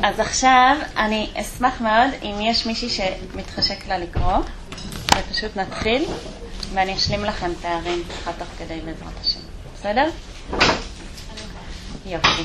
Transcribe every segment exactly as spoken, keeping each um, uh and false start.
אז עכשיו אני אשמח מאוד אם יש מישהי שמתחשק לה לקרוא, ופשוט נתחיל, ואני אשלים לכם תארים ככה תוך כדי בעזרת השם. בסדר? יופי.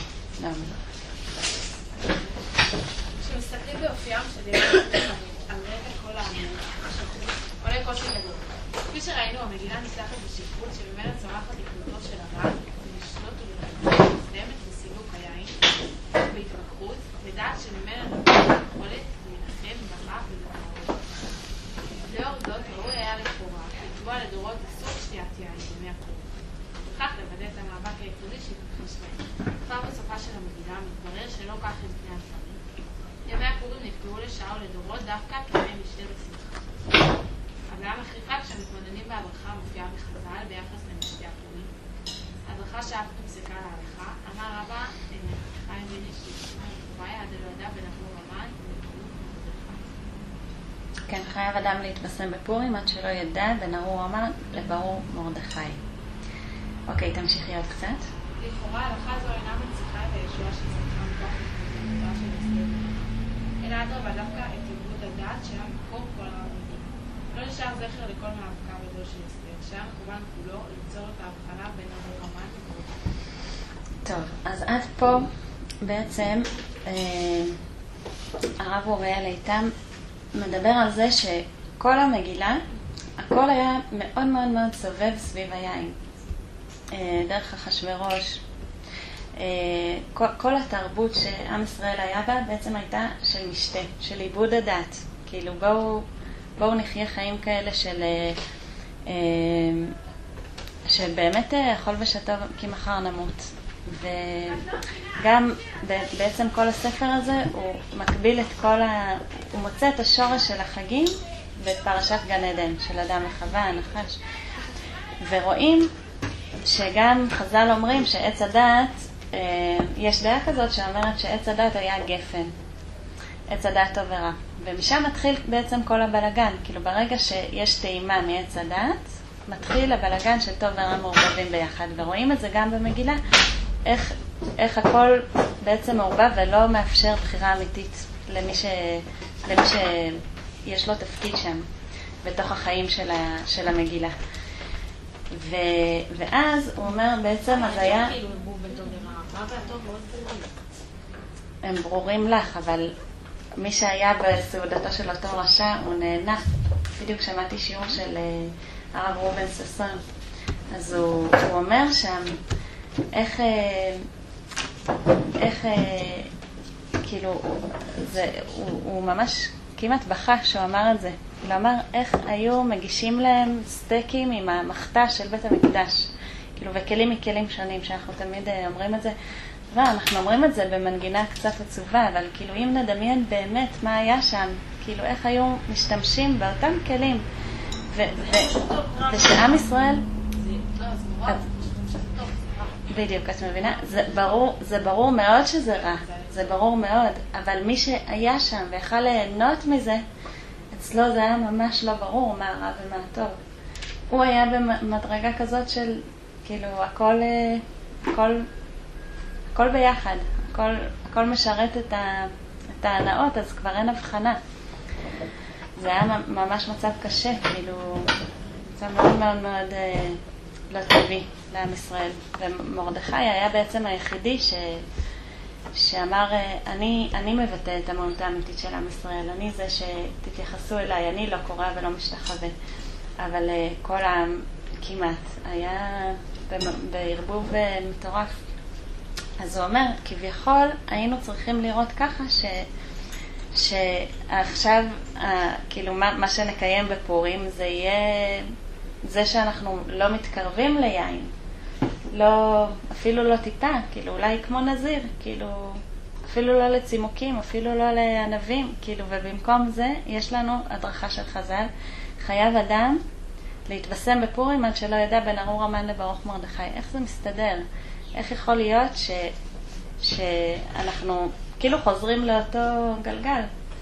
כשמסתכלים באופיים של ילדים על רקע כל העמים, עולה קושי גדול. כפי שראינו, המגילה נסלחת בשכרות שממנה צומחת לקלותו של הרב, במשנות ולתקנות, מוקדמת בסילוק היין, בהתמקרות, לדעת שממנה נובעת יכולת להילחם ברע ולבערות. לאור זאת, ראוי היה לכאורה לקבוע לדורות איסור שתיית יין בימי הפורים. וכך לוודא את המאבק היסודי שהתרחש להם. כבר בסופה של המגילה מתברר שלא כך הם פני הדברים. ימי הפורים נקבעו לשעה ולדורות דווקא כימי משתה ושמחה. הבעיה מחריפה כשמתמודדים בהדרכה מופיעה בחז"ל ביחס למשתה הפורים. הדרכה שאף נפסקה להלכה, אמר רבא חיים בן איש חוואי עד לא ידע בנבור המן ולברור מרדכי. כן, חייב אדם להתבשם בפורים עד שלא ידע בין ארור המן לברור מרדכי. אוקיי, תמשיכי עוד קצת. לכאורה ההלכה זו אינה מנציחה את הישועה שצריכה מכוח התמודדותה של הסדר, אלא אדרבה דווקא את עיבוד הדעת שהיה מקור כל הרבנים. לא נשאר זכר לכל מאבקה בזו של הסדר, שהיה מכוון כולו ליצור את ההבחנה בין ארור המן למרדכי. טוב, אז עד פה בעצם אה, הרב אוריאל איתם מדבר על זה שכל המגילה, הכל היה מאוד מאוד מאוד סובב סביב היין. דרך אחשוורוש, כל, כל התרבות שעם ישראל היה בה בעצם הייתה של משתה, של עיבוד הדת. כאילו בואו, בואו נחיה חיים כאלה של, שבאמת אכול ושתה כי מחר נמות. וגם בעצם כל הספר הזה הוא מקביל את כל ה... הוא מוצא את השורש של החגים ואת פרשת גן עדן של אדם וחווה, הנחש. ורואים שגם חז"ל אומרים שעץ הדת, יש דעה כזאת שאומרת שעץ הדת היה גפן, עץ הדת טוב ורע. ומשם מתחיל בעצם כל הבלגן, כאילו ברגע שיש טעימה מעץ הדת, מתחיל הבלגן של טוב ורע מעורבבים ביחד. ורואים את זה גם במגילה, איך, איך הכל בעצם מעורבב ולא מאפשר בחירה אמיתית למי, ש, למי שיש לו תפקיד שם, בתוך החיים של, ה, של המגילה. ו... ואז הוא אומר בעצם, אז היה... הם ברורים לך, אבל מי שהיה בסעודתו של אותו רשע, הוא נהנה. בדיוק שמעתי שיעור של הרב רובן ששון. אז הוא, הוא אומר שם, איך... איך... כאילו, זה, הוא, הוא ממש כמעט בכה שהוא אמר את זה. הוא אמר איך היו מגישים להם סטייקים עם המחתה של בית המקדש, כאילו, וכלים מכלים שונים, שאנחנו תמיד אומרים את זה. ואנחנו אומרים את זה במנגינה קצת עצובה, אבל כאילו אם נדמיין באמת מה היה שם, כאילו איך היו משתמשים באותם כלים, ו- ו- ושעם ישראל... בדיוק, את מבינה? זה ברור, זה ברור מאוד שזה רע, זה ברור מאוד, אבל מי שהיה שם ויכל ליהנות מזה, אצלו זה היה ממש לא ברור מה רע ומה טוב. הוא היה במדרגה כזאת של, כאילו, הכל, הכל, הכל ביחד, הכל, הכל משרת את, ה, את ההנאות, אז כבר אין הבחנה. זה היה ממש מצב קשה, כאילו, מצב מאוד מאוד מאוד לא טבעי לעם ישראל. ומרדכי היה בעצם היחידי ש... שאמר, אני, אני מבטא את המהות האמיתית של עם ישראל, אני זה שתתייחסו אליי, אני לא קורא ולא משתחווה, אבל כל העם כמעט היה בערבוב מטורף. אז הוא אומר, כביכול היינו צריכים לראות ככה ש, שעכשיו, כאילו מה, מה שנקיים בפורים זה יהיה זה שאנחנו לא מתקרבים ליין, לא, אפילו לא טיפה, כאילו אולי כמו נזיר, כאילו אפילו לא לצימוקים, אפילו לא לענבים, כאילו, ובמקום זה יש לנו הדרכה של חז"ל, חייב אדם להתבשם בפורים עד שלא ידע בין ארור המן לברוך מרדכי. איך זה מסתדר? איך יכול להיות ש, שאנחנו כאילו חוזרים לאותו גלגל?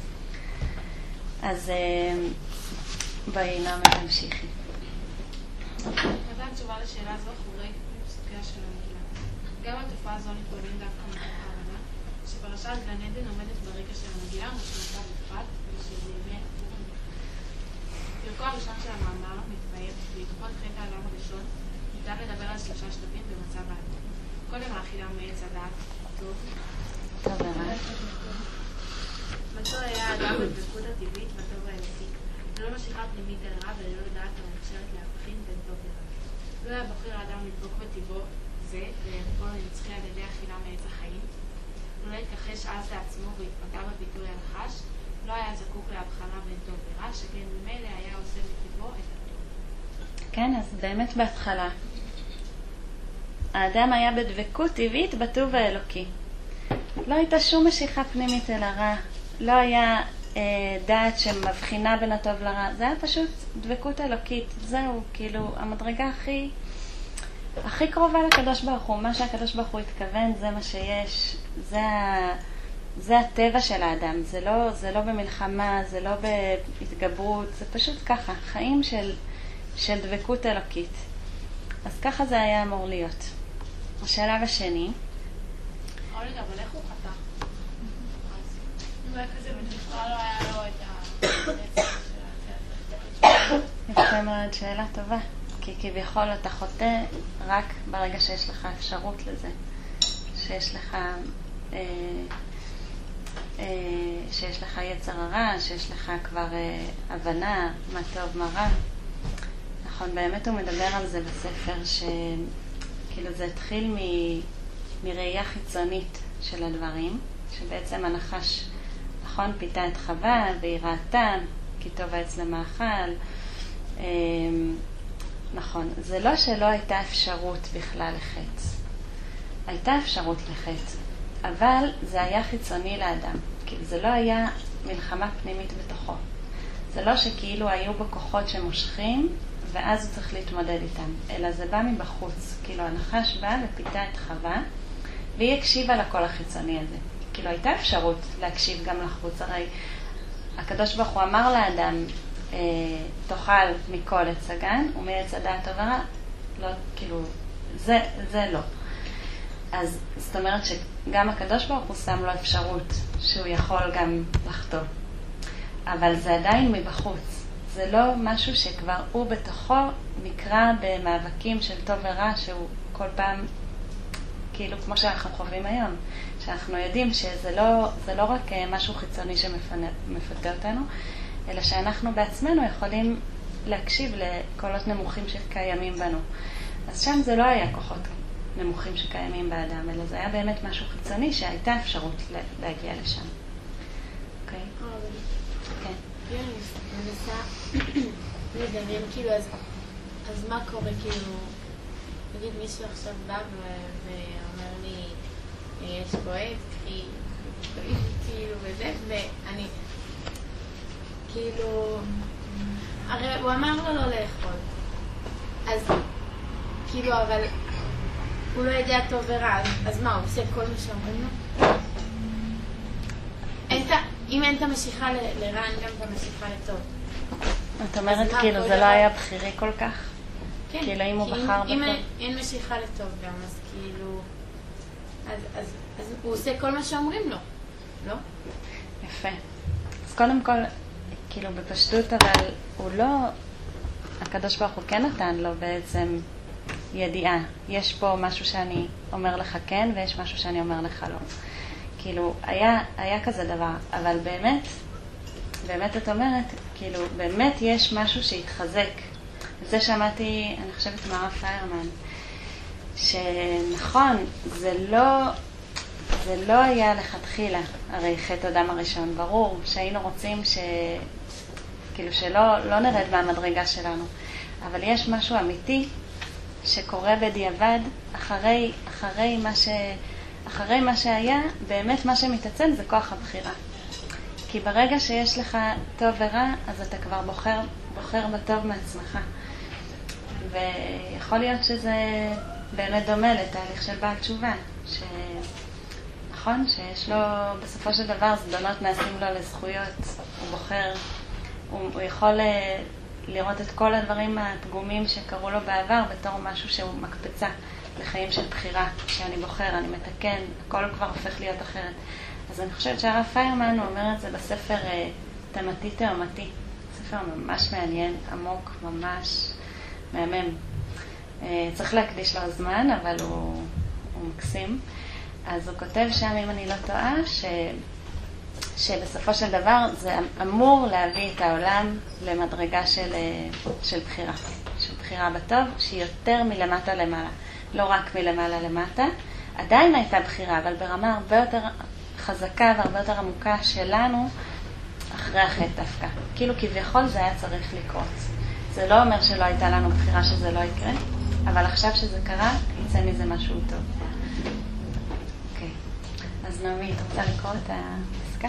אז בואי נעמד תמשיכי. נתן תשובה לשאלה זו אחרי פסוקיה של המגילה. גם התופעה הזו נתבונן דווקא מתוך ההבנה שפרשת גן עדן עומדת ברקע של המגילה, משמעותה בפרט, ושזה ימי פורים. פרקו הראשון של המאמר מתבהר, בהתחלות חטא העולם הראשון, ניתן לדבר על שלושה שלבים במצב האדם. קודם האכילה מעץ הדעת טוב. טוב ורע. מצור היה האדם בדבקות הטבעית והטוב האלוקי, ללא משיכה פנימית אל רע וללא דעת המאפשרת להבחין בין טוב ורע. לא היה בוחר האדם לדבוק בטבעו זה ולערכו לנצחי על ידי אכילה מעץ החיים. לא התכחש אז לעצמו והתפגע בביטוי הנחש, לא היה זקוק להבחנה בין טוב ורע, שכן ממילא היה עושה בטבעו את הטוב. כן, אז באמת בהתחלה. האדם היה בדבקות טבעית בטוב האלוקי. לא הייתה שום משיכה פנימית אל הרע, לא היה אה, דעת שמבחינה בין הטוב לרע, זה היה פשוט דבקות אלוקית. זהו, כאילו, המדרגה הכי, הכי קרובה לקדוש ברוך הוא. מה שהקדוש ברוך הוא התכוון, זה מה שיש, זה, ה, זה הטבע של האדם. זה לא, זה לא במלחמה, זה לא בהתגברות, זה פשוט ככה, חיים של, של דבקות אלוקית. אז ככה זה היה אמור להיות. השלב השני, אבל איך הוא חטא? אולי כזה בכלל לא היה לו את ה... יפה מאוד, שאלה טובה. כי כביכול אתה חוטא רק ברגע שיש לך אפשרות לזה. שיש לך, אה, אה, שיש לך יצר הרע, שיש לך כבר אה, הבנה מה טוב מה רע. נכון, באמת הוא מדבר על זה בספר, שכאילו זה התחיל מ... מראייה חיצונית של הדברים, שבעצם הנחש, נכון, פיתה את חווה והיא ראתה, כי טוב העץ למאכל. נכון, זה לא שלא הייתה אפשרות בכלל לחץ. הייתה אפשרות לחץ, אבל זה היה חיצוני לאדם. כאילו זה לא היה מלחמה פנימית בתוכו. זה לא שכאילו היו בו כוחות שמושכים, ואז הוא צריך להתמודד איתם, אלא זה בא מבחוץ. כאילו הנחש בא ופיתה את חווה, והיא הקשיבה לקול החיצוני הזה. כאילו הייתה אפשרות להקשיב גם לחוץ. הרי הקדוש ברוך הוא אמר לאדם, אה, תאכל מכל עץ הגן ומעץ הדעת טוב ורע. לא, כאילו, זה, זה לא. אז זאת אומרת שגם הקדוש ברוך הוא שם לו אפשרות שהוא יכול גם לחטוא. אבל זה עדיין מבחוץ. זה לא משהו שכבר הוא בתוכו נקרא במאבקים של טוב ורע, שהוא כל פעם, כאילו כמו שאנחנו חווים היום, שאנחנו יודעים שזה לא, זה לא רק משהו חיצוני שמפתה אותנו, אלא שאנחנו בעצמנו יכולים להקשיב לקולות נמוכים שקיימים בנו. אז שם זה לא היה כוחות נמוכים שקיימים באדם, אלא זה היה באמת משהו חיצוני שהייתה אפשרות להגיע לשם. אוקיי? כן. אני מנסה לדמיין, כאילו, אז מה קורה, כאילו, נגיד מישהו עכשיו בא ואומר לי, יש פה עץ, כאילו, וזה, ואני, כאילו, הרי הוא אמר לו לא לאכול, אז, כאילו, אבל הוא לא יודע טוב ורע, אז מה, הוא עושה כל מה שאומרים לו? אם אין את המשיכה לרע, אין גם את המשיכה לטוב. את אומרת, כאילו, זה לא היה בחירי כל כך? כן. כאילו, אם הוא בחר בטוב? אם אין משיכה לטוב גם, אז כאילו, אז הוא עושה כל מה שאומרים לו, לא? יפה. אז קודם כל, כאילו, בפשטות, אבל הוא לא, הקדוש ברוך הוא כן נתן לו בעצם ידיעה. יש פה משהו שאני אומר לך כן, ויש משהו שאני אומר לך לא. כאילו, היה, היה כזה דבר, אבל באמת, באמת את אומרת, כאילו, באמת יש משהו שהתחזק. זה שמעתי, אני חושבת, מהרב פיירמן, שנכון, זה לא, זה לא היה לכתחילה, הרי חטא אדם הראשון, ברור, שהיינו רוצים ש, כאילו, שלא, לא נרד מהמדרגה שלנו, אבל יש משהו אמיתי שקורה בדיעבד, אחרי, אחרי מה ש... אחרי מה שהיה, באמת מה שמתעצם זה כוח הבחירה. כי ברגע שיש לך טוב ורע, אז אתה כבר בוחר, בוחר בטוב מעצמך. ויכול להיות שזה באמת דומה לתהליך של בעל תשובה. ש... נכון? שיש לו, בסופו של דבר, זדונות נעשים לו לזכויות. הוא בוחר, הוא, הוא יכול לראות את כל הדברים הפגומים שקרו לו בעבר בתור משהו שהוא מקפצה לחיים של בחירה, שאני בוחר, אני מתקן, הכל כבר הופך להיות אחרת. אז אני חושבת שהרב פיירמן הוא אומר את זה בספר תמתי תאומתי. ספר ממש מעניין, עמוק, ממש מהמם. צריך להקדיש לו זמן, אבל הוא, הוא מקסים. אז הוא כותב שם, אם אני לא טועה, ש... שבסופו של דבר זה אמור להביא את העולם למדרגה של, של בחירה, של בחירה בטוב, שהיא יותר מלמטה למעלה, לא רק מלמעלה למטה. עדיין הייתה בחירה, אבל ברמה הרבה יותר חזקה והרבה יותר עמוקה שלנו אחרי החטא דווקא. כאילו כביכול זה היה צריך לקרות. זה לא אומר שלא הייתה לנו בחירה שזה לא יקרה, אבל עכשיו שזה קרה, יצא מזה משהו טוב. אוקיי. אז נעמי, אתה רוצה לקרוא את הפסקה?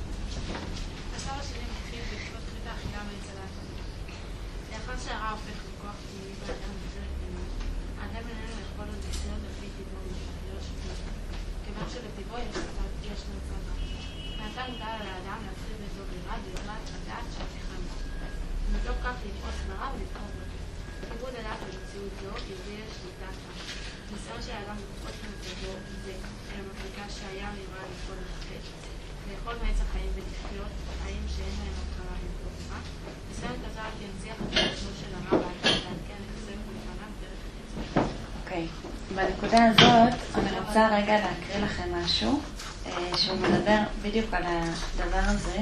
הסבא שלי מתחיל בעקבות חטא האכילה מהצלת. לאחר שהרע הופך לכוח פנימי באדם וחלק פנימי, האדם איננו יכול עוד לחיות על פי טבעו ולא שפוט. כיוון שבטבעו יש לו צבא. מעתה מוטל על האדם להפריד בטוב ורע ביודעת הדעת שהפיכה בו. ומתוך כך לתפוס ברע ולבחור בו. כיבוד הדעת במציאות זו יביא לשליטה כאן. ניסיון של האדם לתפוס במצבו זה אל המפלגה שהיה נברא לפעול לחטא. לאכול מעץ החיים ולחיות חיים שאין להם התחלה ולא רע. ניסיון כזה רק ינציח את עצמו של הרע ועדכן לחשף ולפניו דרך החטא. אוקיי. בנקודה הזאת אני רוצה רגע להקריא לכם משהו שהוא מדבר בדיוק על הדבר הזה,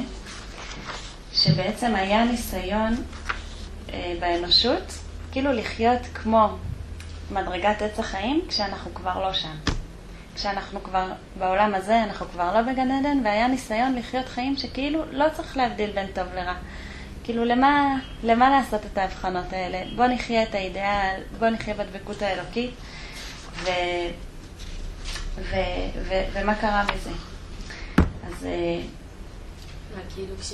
שבעצם היה ניסיון באנושות כאילו לחיות כמו מדרגת עץ החיים כשאנחנו כבר לא שם. כשאנחנו כבר בעולם הזה, אנחנו כבר לא בגן עדן, והיה ניסיון לחיות חיים שכאילו לא צריך להבדיל בין טוב לרע. כאילו למה, למה לעשות את ההבחנות האלה? בוא נחיה את האידאל, בוא נחיה בדבקות האלוקית, ו, ו, ו, ומה קרה מזה? אז... מה, כאילו כש...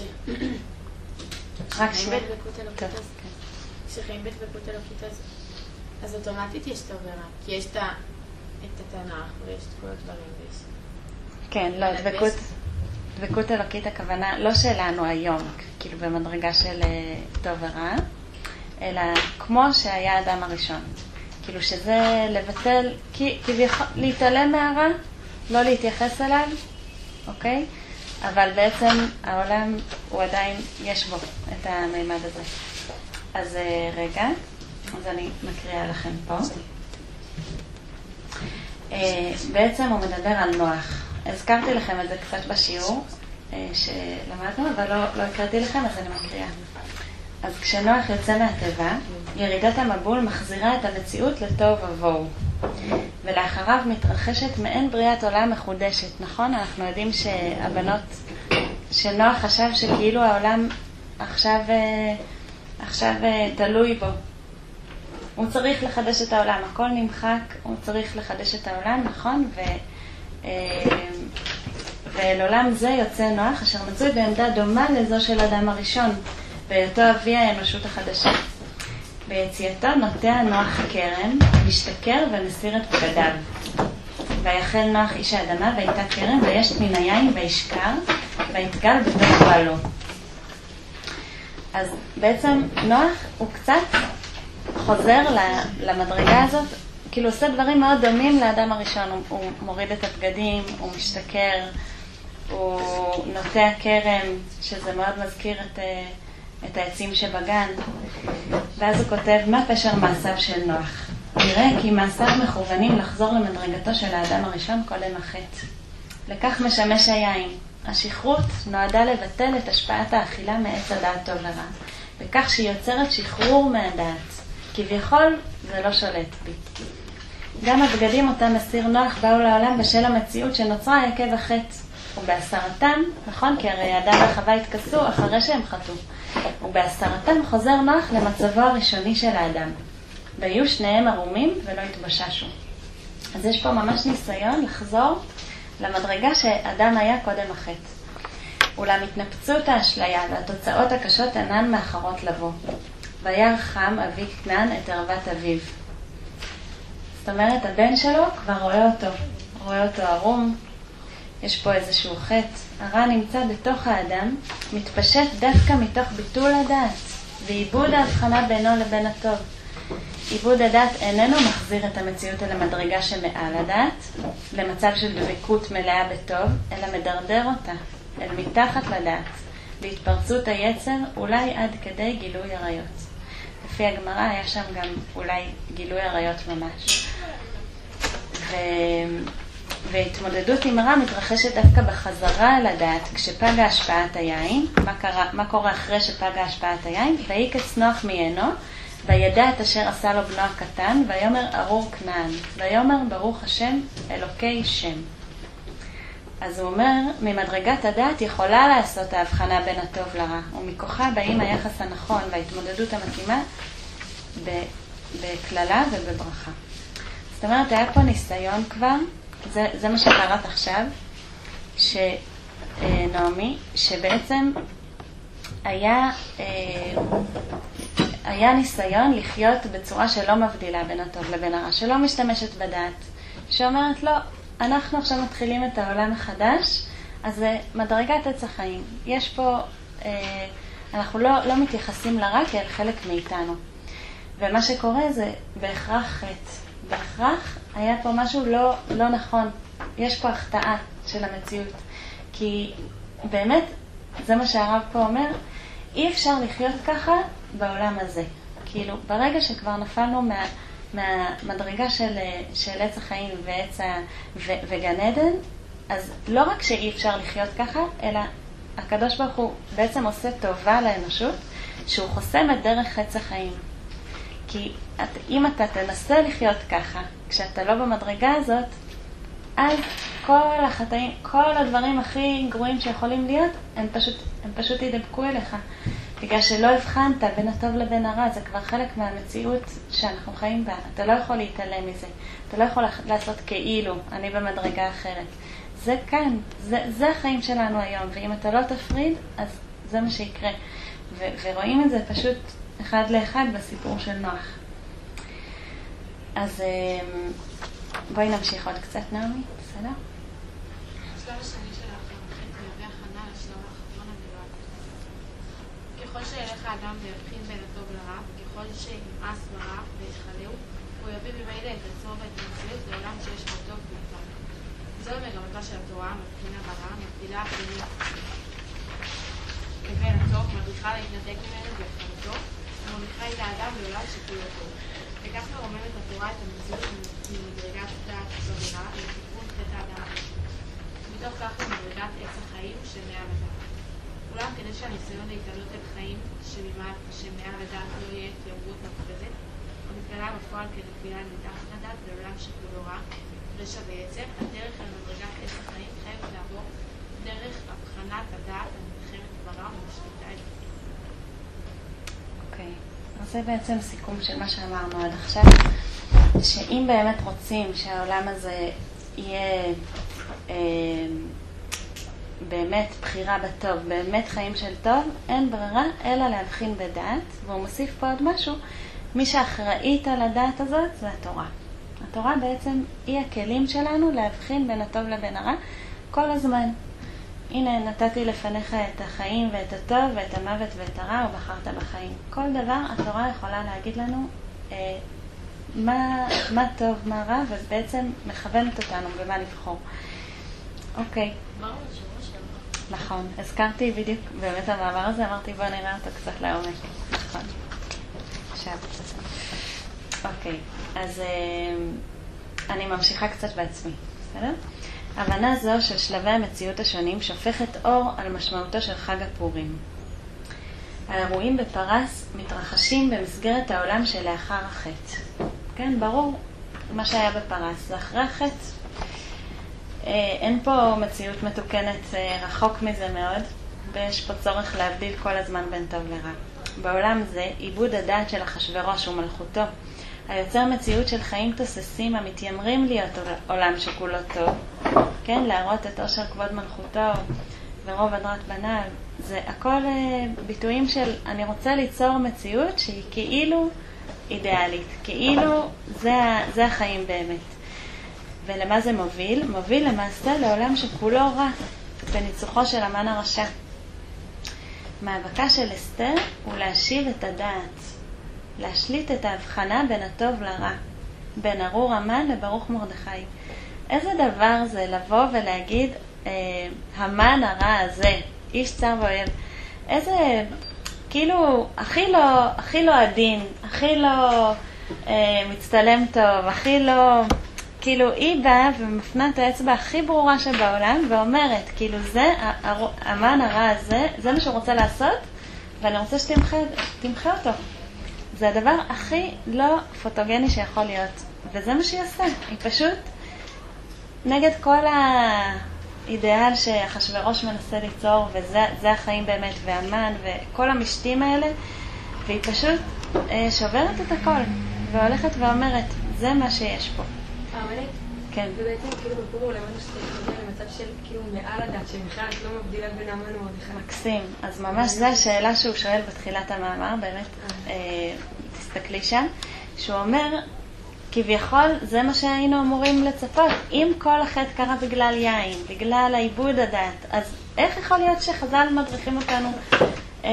רק ש... בדבקות אלוקית אז... כשחיים בדבקות אלוקית אז... אז אוטומטית יש טוב ורע, כי יש את ה... את התנ"ך ויש את כל הדברים ויש... כן, לא, דבקות, דבקות אלוקית הכוונה, לא שלנו היום, כאילו במדרגה של טוב ורע, אלא כמו שהיה האדם הראשון. כאילו שזה לבטל, כביכול, להתעלם מהרע, לא להתייחס אליו, אוקיי? אבל בעצם העולם הוא עדיין, יש בו את המימד הזה. אז רגע, אז אני מקריאה לכם פה. בעצם הוא מדבר על נוח. הזכרתי לכם את זה קצת בשיעור שלמדנו, אבל לא, לא הקראתי לכם, אז אני מקריאה. אז כשנוח יוצא מהטבע, ירידת המבול מחזירה את המציאות לטוב ובוהו. ולאחריו מתרחשת מעין בריאת עולם מחודשת. נכון? אנחנו יודעים שהבנות, שנוח חשב שכאילו העולם עכשיו, עכשיו תלוי בו. הוא צריך לחדש את העולם, הכל נמחק, הוא צריך לחדש את העולם, נכון? ו, ולעולם זה יוצא נוח, אשר מצוי בעמדה דומה לזו של האדם הראשון, בהיותו אבי האנושות החדשה. ביציאתו נוטע נוח כרם, משתכר ומסיר את בגדיו. ויחל נוח איש האדמה, והייתה כרם, וישת מן היין וישכר, ויתגל בתוך פועלו. אז בעצם נוח הוא קצת חוזר למדרגה הזאת, כאילו עושה דברים מאוד דומים לאדם הראשון. הוא, הוא מוריד את הבגדים, הוא משתכר, הוא נוטע כרם, שזה מאוד מזכיר את, את העצים שבגן. ואז הוא כותב, מה פשר מעשיו של נוח? נראה כי מעשיו מכוונים לחזור למדרגתו של האדם הראשון קודם החטא. לכך משמש היין. השכרות נועדה לבטל את השפעת האכילה מעץ הדעת טוב לרע, בכך שהיא יוצרת שחרור מהדעת. כביכול זה לא שולט בי. גם הבגדים אותם מסיר נוח באו לעולם בשל המציאות שנוצרה עקב החטא. ובהסרתם, נכון? כי הרי האדם וחווה התכסו אחרי שהם חטאו. ובהסרתם חוזר נוח למצבו הראשוני של האדם. והיו שניהם ערומים ולא התבששו. אז יש פה ממש ניסיון לחזור למדרגה שאדם היה קודם החטא. אולם התנפצות האשליה והתוצאות הקשות אינן מאחרות לבוא. וירא חם אבי כנען את ערוות אביו. זאת אומרת, הבן שלו כבר רואה אותו. רואה אותו ערום. יש פה איזשהו חטא. הרע נמצא בתוך האדם, מתפשט דווקא מתוך ביטול הדעת, ועיבוד ההבחנה בינו לבין הטוב. עיבוד הדעת איננו מחזיר את המציאות אל המדרגה שמעל הדעת, למצב של דבקות מלאה בטוב, אלא מדרדר אותה אל מתחת לדעת, להתפרצות היצר, אולי עד כדי גילוי עריות. לפי הגמרא היה שם גם אולי גילוי עריות ממש. ו... והתמודדות עם הרע מתרחשת דווקא בחזרה אל הדעת, כשפגה השפעת היין. מה, קרה, מה קורה אחרי שפגה השפעת היין? ויקץ נוח מעינו, וידע את אשר עשה לו בנו הקטן, ויאמר ארור כנען, ויאמר ברוך השם אלוקי שם. אז הוא אומר, ממדרגת הדעת יכולה לעשות ההבחנה בין הטוב לרע, ומכוחה באים היחס הנכון וההתמודדות המתאימה בכללה ובברכה. זאת אומרת, היה פה ניסיון כבר, זה, זה מה שקראת עכשיו, שנעמי, שבעצם היה, היה ניסיון לחיות בצורה שלא מבדילה בין הטוב לבין הרע, שלא משתמשת בדעת, שאומרת לא, אנחנו עכשיו מתחילים את העולם החדש, אז זה מדרגת עץ החיים. יש פה, אה, אנחנו לא, לא מתייחסים לרע כאל חלק מאיתנו. ומה שקורה זה בהכרח חטא. בהכרח היה פה משהו לא, לא נכון. יש פה החטאה של המציאות. כי באמת, זה מה שהרב פה אומר, אי אפשר לחיות ככה בעולם הזה. כאילו, ברגע שכבר נפלנו מה... מהמדרגה של, של עץ החיים ועץ ה, ו, וגן עדן, אז לא רק שאי אפשר לחיות ככה, אלא הקדוש ברוך הוא בעצם עושה טובה לאנושות, שהוא חוסם את דרך עץ החיים. כי את, אם אתה תנסה לחיות ככה, כשאתה לא במדרגה הזאת, אז כל החטאים, כל הדברים הכי גרועים שיכולים להיות, הם פשוט, הם פשוט ידבקו אליך. בגלל שלא הבחנת בין הטוב לבין הרע, זה כבר חלק מהמציאות שאנחנו חיים בה. אתה לא יכול להתעלם מזה. אתה לא יכול לעשות כאילו, אני במדרגה אחרת. זה כאן, זה, זה החיים שלנו היום, ואם אתה לא תפריד, אז זה מה שיקרה. ו- ורואים את זה פשוט אחד לאחד בסיפור של נוח. אז בואי נמשיך עוד קצת, נעמי, בסדר? השלב השני של החטא מהווה הכנה לשלב האחרון המיועד. ככל שילך האדם ויבחין בין הטוב לרע, ככל שימאס ברע ויחלהו, הוא יביא ממילא את עצמו ואת המציאות לעולם שיש בו טוב וטוב. זו מגמתה של התורה, מבחינה ברע, מבדילה הפנימית לבין הטוב, מדריכה להתנתק ממנו והפרתו, ומוליכה את האדם לעולם שכולו טוב. וכך מרוממת התורה את המציאות ממדרגת דעת סבירה לתיקון חטא האדם. מתוך כך למדרגת עץ החיים שמעל הדעת. אולם כדי שהניסיון להתעלות אל חיים שמעל הדעת לא יהיה תיאורות מפרדת, המתגלה בפועל כנפילה מתחת לדעת לעולם שכולו רע, רשע ויצר, הדרך על מדרגת עץ החיים חייבת לעבור דרך הבחנת הדעת המלחמת ברע ומשליטה את זה. אוקיי, אז זה בעצם סיכום של מה שאמרנו עד עכשיו, שאם באמת רוצים שהעולם הזה יהיה אה, באמת בחירה בטוב, באמת חיים של טוב, אין ברירה אלא להבחין בדעת, והוא מוסיף פה עוד משהו, מי שאחראית על הדעת הזאת זה התורה. התורה בעצם היא הכלים שלנו להבחין בין הטוב לבין הרע כל הזמן. הנה נתתי לפניך את החיים ואת הטוב ואת המוות ואת הרע ובחרת בחיים. כל דבר התורה יכולה להגיד לנו אה, מה, מה טוב, מה רע, ובעצם מכוונת אותנו במה לבחור. אוקיי. נכון, הזכרתי בדיוק באמת המעבר הזה, אמרתי בוא נראה אותו קצת לעומק. נכון. עכשיו. אוקיי, אז אה, אני ממשיכה קצת בעצמי, בסדר? הבנה זו של שלבי המציאות השונים שופכת אור על משמעותו של חג הפורים. האירועים בפרס מתרחשים במסגרת העולם שלאחר החטא. כן, ברור מה שהיה בפרס, זה אחרי החטא. אין פה מציאות מתוקנת, רחוק מזה מאוד, ויש פה צורך להבדיל כל הזמן בין טוב לרע. בעולם זה, עיבוד הדעת של אחשוורוש ומלכותו, היוצר מציאות של חיים תוססים המתיימרים להיות עולם שכולו טוב, כן, להראות את עושר כבוד מלכותו ורוב הדרת בניו, זה הכל ביטויים של אני רוצה ליצור מציאות שהיא כאילו אידיאלית, כאילו זה, זה החיים באמת. ולמה זה מוביל? מוביל למעשה לעולם שכולו רע, בניצוחו של המן הרשע. מאבקה של אסתר הוא להשיב את הדעת. להשליט את ההבחנה בין הטוב לרע, בין ארור המן לברוך מרדכי. איזה דבר זה לבוא ולהגיד, אה, המן הרע הזה, איש צר ואויב, איזה, כאילו, הכי לא, הכי לא עדין, הכי לא אה, מצטלם טוב, הכי לא, כאילו, היא באה ומפנה את האצבע הכי ברורה שבעולם, ואומרת, כאילו, זה, המן הרע הזה, זה מה שהוא רוצה לעשות, ואני רוצה שתמחה אותו. זה הדבר הכי לא פוטוגני שיכול להיות, וזה מה שהיא עושה. היא פשוט נגד כל האידאל שאחשוורוש מנסה ליצור, וזה החיים באמת, והמן, וכל המשתים האלה, והיא פשוט אה, שוברת את הכל, והולכת ואומרת, זה מה שיש פה. האמנית? כן. ובעצם כאילו בפורים למדנו שאתה מגיע למצב של כאילו מעל הדת, שבכלל את לא מבדילה בין המן ומרדכי. מקסים. אז ממש זו השאלה שהוא שואל בתחילת המאמר, באמת, אה, תסתכלי שם, שהוא אומר, כביכול זה מה שהיינו אמורים לצפות. אם כל החטא קרה בגלל יין, בגלל העיבוד הדת, אז איך יכול להיות שחז"ל מדריכים אותנו אה,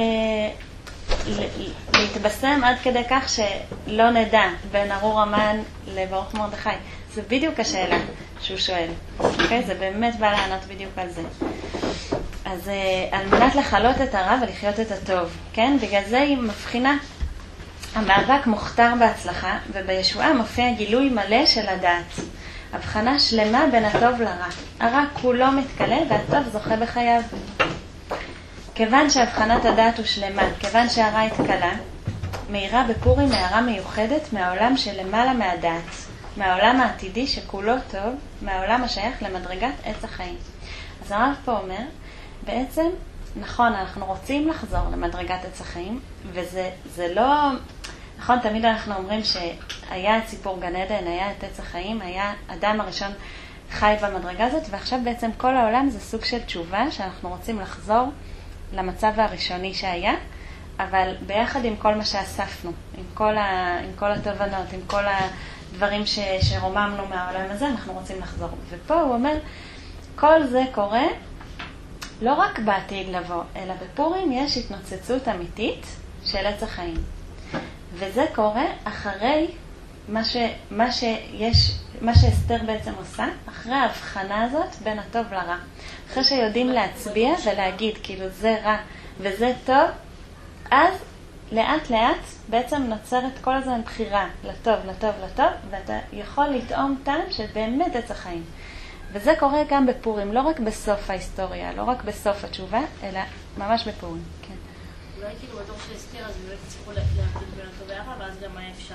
להתבשם עד כדי כך שלא נדע בין ארור המן לברוך מרדכי? זה בדיוק השאלה שהוא שואל. אוקיי? זה באמת בא לענות בדיוק על זה. אז על מנת לחלות את הרע ולחיות את הטוב, כן? בגלל זה היא מבחינה. המאבק מוכתר בהצלחה, ובישועה מופיע גילוי מלא של הדעת. הבחנה שלמה בין הטוב לרע. הרע כולו מתקלה והטוב זוכה בחייו. כיוון שהבחנת הדעת הוא שלמה, כיוון שהרע התקלה, מאירה בפורים מערה מיוחדת מהעולם שלמעלה מהדעת, מהעולם העתידי שכולו טוב, מהעולם השייך למדרגת עץ החיים. אז הרב פה אומר, בעצם, נכון, אנחנו רוצים לחזור למדרגת עץ החיים, וזה זה לא, נכון, תמיד אנחנו אומרים שהיה את סיפור גן עדן, היה את עץ החיים, היה אדם הראשון חי במדרגה הזאת, ועכשיו בעצם כל העולם זה סוג של תשובה, שאנחנו רוצים לחזור למצב הראשוני שהיה, אבל ביחד עם כל מה שאספנו, עם כל, ה, עם כל התובנות, עם כל הדברים ש, שרוממנו מהעולם הזה, אנחנו רוצים לחזור. ופה הוא אומר, כל זה קורה לא רק בעתיד לבוא, אלא בפורים יש התנוצצות אמיתית של עץ החיים. וזה קורה אחרי מה, ש, מה, שיש, מה שאסתר בעצם עושה, אחרי ההבחנה הזאת בין הטוב לרע. אחרי שיודעים להצביע ולהגיד, כאילו זה רע וזה טוב, אז לאט לאט בעצם נוצרת כל הזמן בחירה לטוב, לטוב, לטוב, ואתה יכול לטעום טעם של באמת עץ החיים. וזה קורה גם בפורים, לא רק בסוף ההיסטוריה, לא רק בסוף התשובה, אלא ממש בפורים. כן. אולי כאילו בדור של אסתר, אז באמת צריכו להבדיל בין הטוב והרע, ואז גם היה אפשר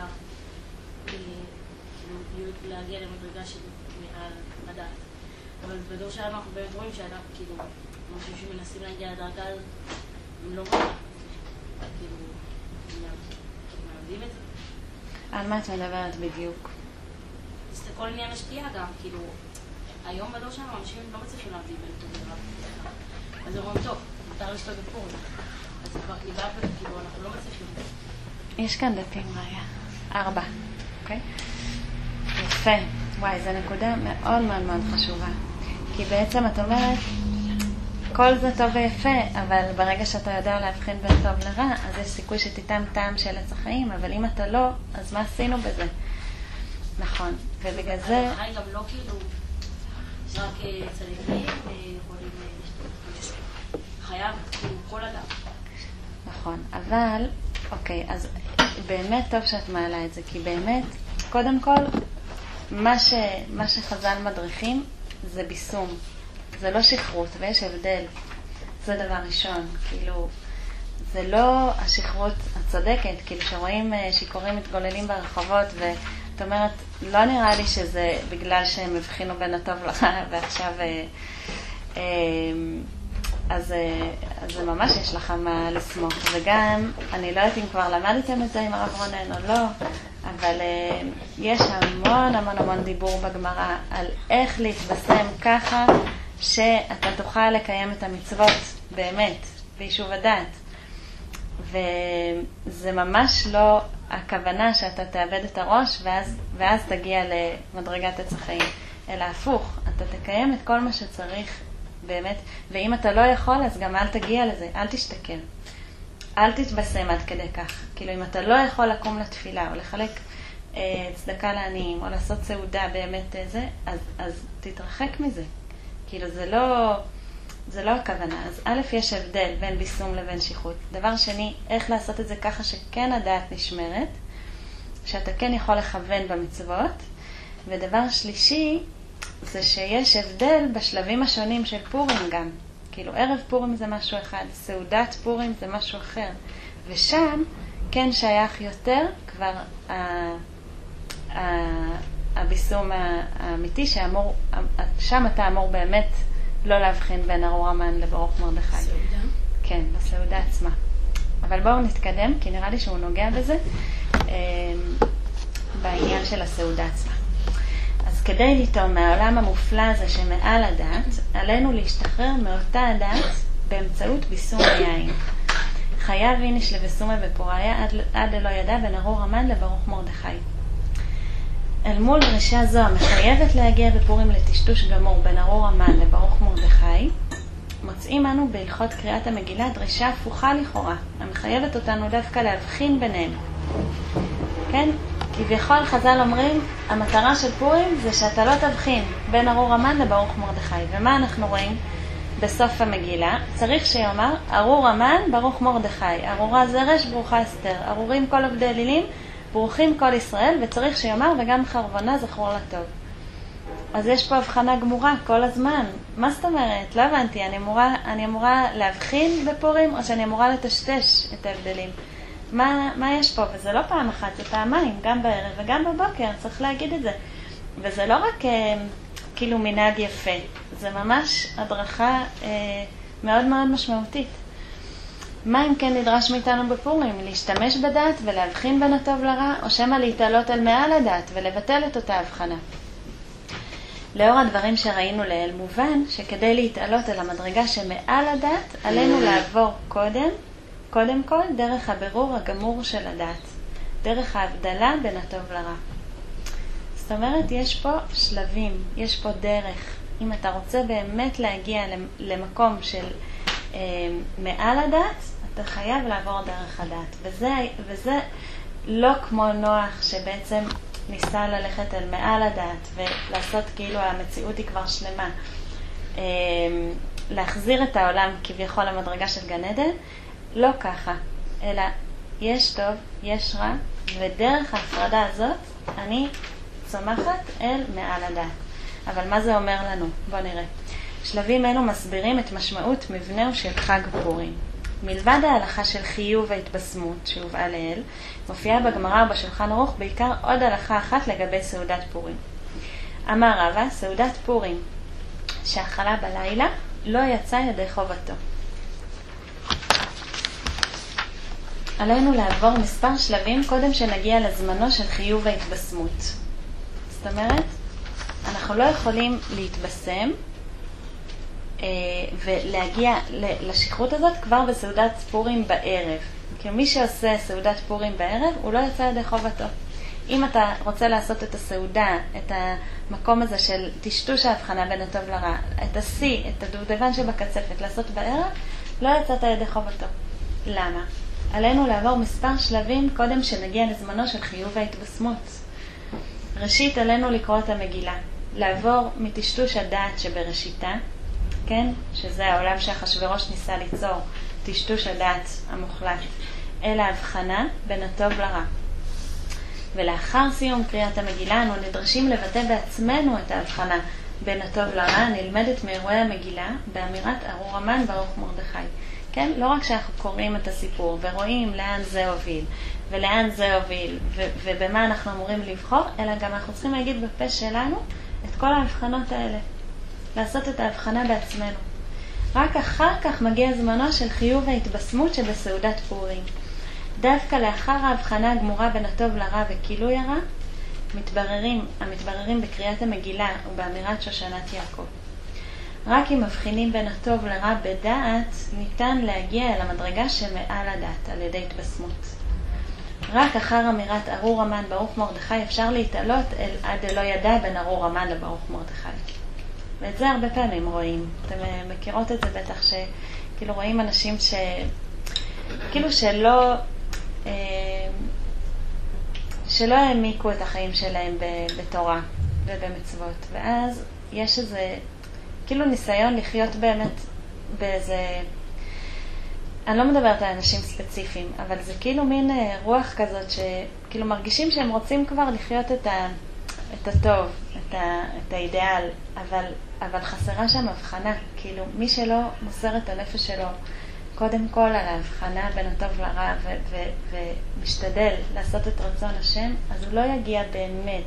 להגיע למדרגה של מעל הדעת. אבל בדור שלנו אנחנו באמת רואים שאנחנו כאילו, אנשים שמנסים להגיע לדרגה, הם לא רואים, כאילו, הם מעבדים את זה. על מה את מדברת בדיוק? אז כל עניין השתייה גם, כאילו, היום בדור שלנו אנשים לא מצליחים להבדיל בין טוב ורע. אז הם רואים טוב, מותר לשתות בפורים. אז כבר קיבל וכאילו אנחנו לא מצליחים. יש כאן דפים, ראיה. ארבע, אוקיי? יפה. וואי, זו נקודה מאוד מאוד מאוד חשובה. כי בעצם את אומרת, כל זה טוב ויפה, אבל ברגע שאתה יודע להבחין בין טוב לרע, אז יש סיכוי שתיתן טעם של עץ החיים, אבל אם אתה לא, אז מה עשינו בזה? נכון. ובגלל זה... החיים גם לא כאילו, רק צליחים יכולים לשתות. חייב, כאילו, כל אדם. נכון, אבל, אוקיי, אז באמת טוב שאת מעלה את זה, כי באמת, קודם כל, מה, ש, מה שחז"ל מדריכים זה ביסום, זה לא שכרות, ויש הבדל. זה דבר ראשון, כאילו, זה לא השכרות הצודקת, כאילו שרואים שיכורים מתגוללים ברחובות, ואת אומרת, לא נראה לי שזה בגלל שהם הבחינו בין הטוב לרע, ועכשיו... אה, אז, אז זה ממש יש לך מה לסמוך. וגם, אני לא יודעת אם כבר למדתם את זה עם הרב רונן או לא, אבל uh, יש המון המון המון דיבור בגמרא על איך להתבשם ככה שאתה תוכל לקיים את המצוות באמת, ביישוב הדעת. וזה ממש לא הכוונה שאתה תאבד את הראש ואז, ואז תגיע למדרגת עץ החיים, אלא הפוך, אתה תקיים את כל מה שצריך באמת, ואם אתה לא יכול, אז גם אל תגיע לזה, אל תשתכר. אל תתבשם עד כדי כך. כאילו, אם אתה לא יכול לקום לתפילה, או לחלק אה, צדקה לעניים, או לעשות סעודה באמת זה, אז, אז תתרחק מזה. כאילו, זה לא, זה לא הכוונה. אז א', יש הבדל בין ביסום לבין שיחות. דבר שני, איך לעשות את זה ככה שכן הדעת נשמרת, שאתה כן יכול לכוון במצוות. ודבר שלישי, זה שיש הבדל בשלבים השונים של פורים גם. כאילו, ערב פורים זה משהו אחד, סעודת פורים זה משהו אחר. ושם כן שייך יותר כבר הביסום האמיתי, שאמור, שם אתה אמור באמת לא להבחין בין ארור המן לברוך מרדכי. סעודה? כן, בסעודה עצמה. אבל בואו נתקדם, כי נראה לי שהוא נוגע בזה, בעניין של הסעודה עצמה. אז כדי לטעום מהעולם המופלא הזה שמעל הדעת, עלינו להשתחרר מאותה הדעת באמצעות ביסום היין. חייב איניש לבסומה בפוריה עד, עד אלא ידע בין ארור המן לברוך מרדכי. אל מול דרישה זו המחייבת להגיע בפורים לטשטוש גמור בין ארור המן לברוך מרדכי, מוצאים אנו בהלכות קריאת המגילה דרישה הפוכה לכאורה, המחייבת אותנו דווקא להבחין ביניהם. כן? כביכול חז"ל אומרים, המטרה של פורים זה שאתה לא תבחין בין ארור המן לברוך מרדכי. ומה אנחנו רואים בסוף המגילה? צריך שיאמר, ארור המן ברוך מרדכי, ארורה זרש ברוכה אסתר, ארורים כל עובדי אלילים, ברוכים כל ישראל, וצריך שיאמר וגם חרבונה זכור לטוב. אז יש פה הבחנה גמורה כל הזמן. מה זאת אומרת? לא הבנתי, אני אמורה, אני אמורה להבחין בפורים, או שאני אמורה לטשטש את ההבדלים? מה, מה יש פה? וזה לא פעם אחת, זה פעמיים, גם בערב וגם בבוקר, צריך להגיד את זה. וזה לא רק אה, כאילו מנהג יפה, זה ממש הדרכה אה, מאוד מאוד משמעותית. מה אם כן נדרש מאיתנו בפורים? להשתמש בדעת ולהבחין בין הטוב לרע, או שמא להתעלות על מעל הדעת ולבטל את אותה הבחנה? לאור הדברים שראינו לאל מובן, שכדי להתעלות על המדרגה שמעל הדעת, עלינו לעבור קודם, קודם כל דרך הבירור הגמור של הדעת, דרך ההבדלה בין הטוב לרע. זאת אומרת, יש פה שלבים, יש פה דרך. אם אתה רוצה באמת להגיע למקום של אה, מעל הדעת, אתה חייב לעבור דרך הדעת. וזה, וזה לא כמו נוח שבעצם ניסה ללכת אל מעל הדעת ולעשות כאילו המציאות היא כבר שלמה. אה, להחזיר את העולם כביכול למדרגה של גן עדן, לא ככה, אלא יש טוב, יש רע, ודרך ההפרדה הזאת אני צומחת אל מעל הדעת. אבל מה זה אומר לנו? בוא נראה. שלבים אלו מסבירים את משמעות מבנהו של חג פורים. מלבד ההלכה של חיוב והתבשמות שהובאה לאל, מופיעה בגמרא ובשולחן ערוך בעיקר עוד הלכה אחת לגבי סעודת פורים. אמר רבא, סעודת פורים שאכלה בלילה לא יצא ידי חובתו. עלינו לעבור מספר שלבים קודם שנגיע לזמנו של חיוב ההתבשמות. זאת אומרת, אנחנו לא יכולים להתבשם אה, ולהגיע לשכרות הזאת כבר בסעודת פורים בערב. כי מי שעושה סעודת פורים בערב, הוא לא יצא ידי חובתו. אם אתה רוצה לעשות את הסעודה, את המקום הזה של טשטוש ההבחנה בין הטוב לרע, את השיא, את הדובדבן שבקצפת, לעשות בערב, לא יצאת ידי חובתו. למה? עלינו לעבור מספר שלבים קודם שנגיע לזמנו של חיוב ההתבשמות. ראשית, עלינו לקרוא את המגילה, לעבור מטשטוש הדעת שבראשיתה, כן? שזה העולם שאחשוורוש ניסה ליצור, טשטוש הדעת המוחלט, אל ההבחנה בין הטוב לרע. ולאחר סיום קריאת המגילה, אנו נדרשים לבטא בעצמנו את ההבחנה בין הטוב לרע, נלמדת מאירועי המגילה באמירת ארור המן ברוך מרדכי. כן? לא רק שאנחנו קוראים את הסיפור ורואים לאן זה הוביל ולאן זה הוביל ו- ובמה אנחנו אמורים לבחור, אלא גם אנחנו צריכים להגיד בפה שלנו את כל ההבחנות האלה. לעשות את ההבחנה בעצמנו. רק אחר כך מגיע זמנו של חיוב ההתבשמות שבסעודת פורים. דווקא לאחר ההבחנה הגמורה בין הטוב לרע וכילוי הרע, מתבררים, המתבררים בקריאת המגילה ובאמירת שושנת יעקב. רק אם מבחינים בין הטוב לרע בדעת, ניתן להגיע אל המדרגה שמעל הדעת על ידי התבשמות. רק אחר אמירת ארור המן ברוך מרדכי אפשר להתעלות אל עד אלא ידע בין ארור המן לברוך מרדכי. ואת זה הרבה פעמים רואים. אתם מכירות את זה בטח שכאילו רואים אנשים ש... כאילו שלא, שלא העמיקו את החיים שלהם בתורה ובמצוות. ואז יש איזה, כאילו ניסיון לחיות באמת באיזה, אני לא מדברת על אנשים ספציפיים, אבל זה כאילו מין רוח כזאת שכאילו מרגישים שהם רוצים כבר לחיות את, ה, את הטוב, את, ה, את האידיאל, אבל, אבל חסרה שם הבחנה. כאילו מי שלא מוסר את הנפש שלו קודם כל על ההבחנה בין הטוב לרע ו- ו- ומשתדל לעשות את רצון השם, אז הוא לא יגיע באמת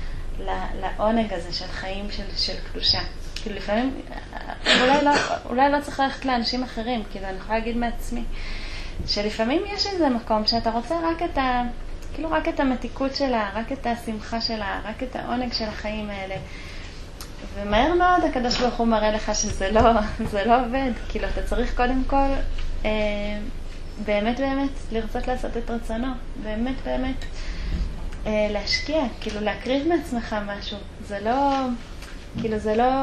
לעונג הזה של חיים של, של קדושה. כאילו לפעמים, אולי לא, אולי לא צריך ללכת לאנשים אחרים, כאילו אני יכולה להגיד מעצמי, שלפעמים יש איזה מקום שאתה רוצה רק את ה, כאילו רק את המתיקות שלה, רק את השמחה שלה, רק את העונג של החיים האלה. ומהר מאוד הקדוש ברוך הוא מראה לך שזה לא, זה לא עובד. כאילו אתה צריך קודם כל אה, באמת באמת לרצות לעשות את רצונו, באמת באמת אה, להשקיע, כאילו להקריב מעצמך משהו. זה לא, כאילו זה לא,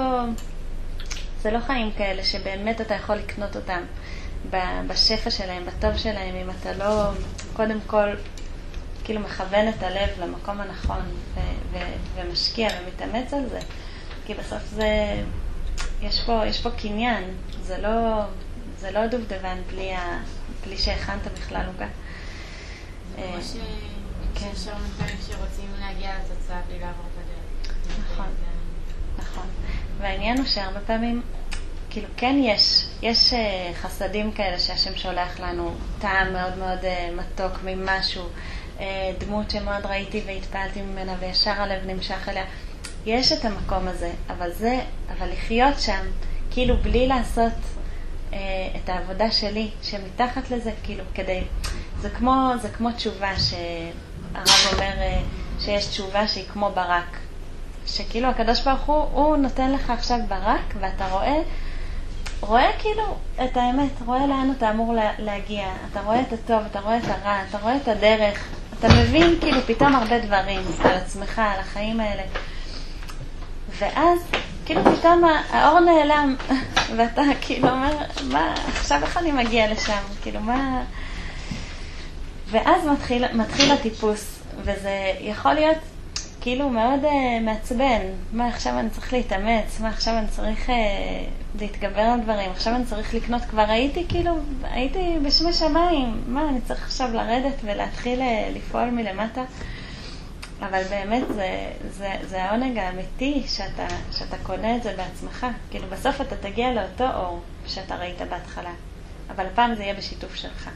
זה לא חיים כאלה שבאמת אתה יכול לקנות אותם בשפע שלהם, בטוב שלהם, אם אתה לא קודם כל כאילו מכוון את הלב למקום הנכון ו- ו- ומשקיע ומתאמץ על זה. כי בסוף זה, יש פה, יש פה קניין, זה לא, זה לא דובדבן בלי, ה, בלי שהכנת בכלל עוגה. כמו שיש הרבה פעמים שרוצים להגיע לתוצאה בלי לעבור את הדרך. נכון, נכון. והעניין הוא שהרבה פעמים, כאילו כן יש, יש חסדים כאלה שהשם שולח לנו, טעם מאוד מאוד מתוק ממשהו, דמות שמאוד ראיתי והתפעלתי ממנה וישר הלב נמשך אליה. יש את המקום הזה, אבל זה, אבל לחיות שם, כאילו בלי לעשות אה, את העבודה שלי, שמתחת לזה, כאילו כדי, זה כמו, זה כמו תשובה שהרב אומר אה, שיש תשובה שהיא כמו ברק, שכאילו הקדוש ברוך הוא, הוא נותן לך עכשיו ברק, ואתה רואה, רואה כאילו את האמת, רואה לאן אתה אמור לה, להגיע, אתה רואה את הטוב, אתה רואה את הרע, אתה רואה את הדרך, אתה מבין כאילו פתאום הרבה דברים על עצמך, על החיים האלה. ואז כאילו פתאום האור נעלם, ואתה כאילו אומר, מה, עכשיו איך אני מגיע לשם? כאילו מה... ואז מתחיל, מתחיל הטיפוס, וזה יכול להיות כאילו מאוד uh, מעצבן. מה, עכשיו אני צריך להתאמץ? מה, עכשיו אני צריך uh, להתגבר על דברים? עכשיו אני צריך לקנות? כבר הייתי כאילו, הייתי בשמי שמיים. מה, אני צריך עכשיו לרדת ולהתחיל uh, לפעול מלמטה? אבל באמת זה, זה, זה העונג האמיתי שאתה, שאתה קונה את זה בעצמך. כאילו בסוף אתה תגיע לאותו אור שאתה ראית בהתחלה, אבל הפעם זה יהיה בשיתוף שלך.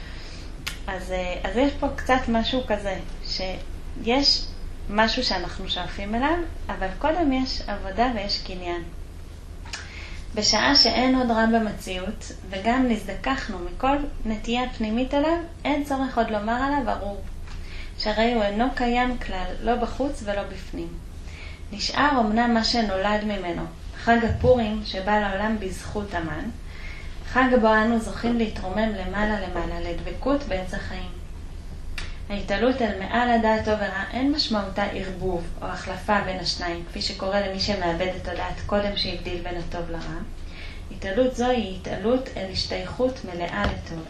אז, אז יש פה קצת משהו כזה, שיש משהו שאנחנו שואפים אליו, אבל קודם יש עבודה ויש קניין. בשעה שאין עוד רע במציאות, וגם נזדכחנו מכל נטייה פנימית אליו, אין צורך עוד לומר עליו ארור. שהרי הוא אינו קיים כלל, לא בחוץ ולא בפנים. נשאר אמנם מה שנולד ממנו, חג הפורים שבא לעולם בזכות המן, חג בו אנו זוכים להתרומם למעלה למעלה, לדבקות בעץ החיים. ההתעלות אל מעל הדעת טוב ורע אין משמעותה ערבוב או החלפה בין השניים, כפי שקורה למי שמאבד את הדעת קודם שהבדיל בין הטוב לרע. התעלות זו היא התעלות אל השתייכות מלאה לטוב.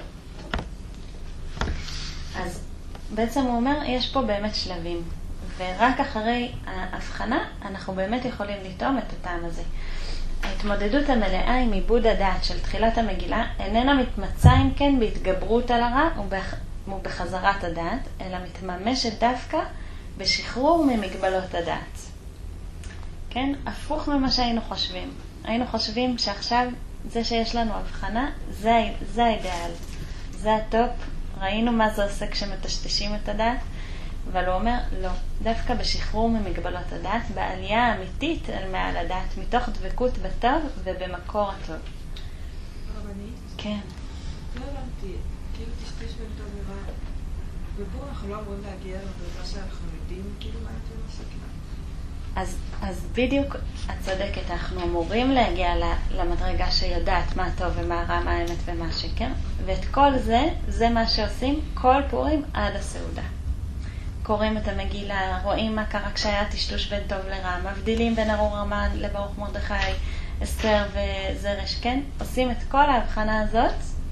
אז בעצם הוא אומר, יש פה באמת שלבים, ורק אחרי ההבחנה אנחנו באמת יכולים לטעום את הטעם הזה. ההתמודדות המלאה עם עיבוד הדעת של תחילת המגילה איננה מתמצה אם כן בהתגברות על הרע ובחזרת הדעת, אלא מתממשת דווקא בשחרור ממגבלות הדעת. כן? הפוך ממה שהיינו חושבים. היינו חושבים שעכשיו זה שיש לנו הבחנה, זה, זה האידאל, זה הטופ, ראינו מה זה עושה כשמטשטשים את הדעת, אבל הוא אומר, לא, דווקא בשחרור ממגבלות הדעת, בעלייה האמיתית אל מעל הדעת, מתוך דבקות בטוב ובמקור הטוב. רבנית? כן. לא הבנתי, כאילו תשתיש בין טוב ורע, ופה אנחנו לא אמורים להגיע לדרגה שאנחנו יודעים, כאילו מה יותר מסכים? אז, אז בדיוק את צודקת, אנחנו אמורים להגיע למדרגה שיודעת מה טוב ומה רע, מה האמת ומה שקר, ואת כל זה, זה מה שעושים כל פורים עד הסעודה. קוראים את המגילה, רואים מה קרה כשהיה טשטוש בין טוב לרע, מבדילים בין ארור המן לברוך מרדכי, אסתר וזרש, כן? עושים את כל ההבחנה הזאת,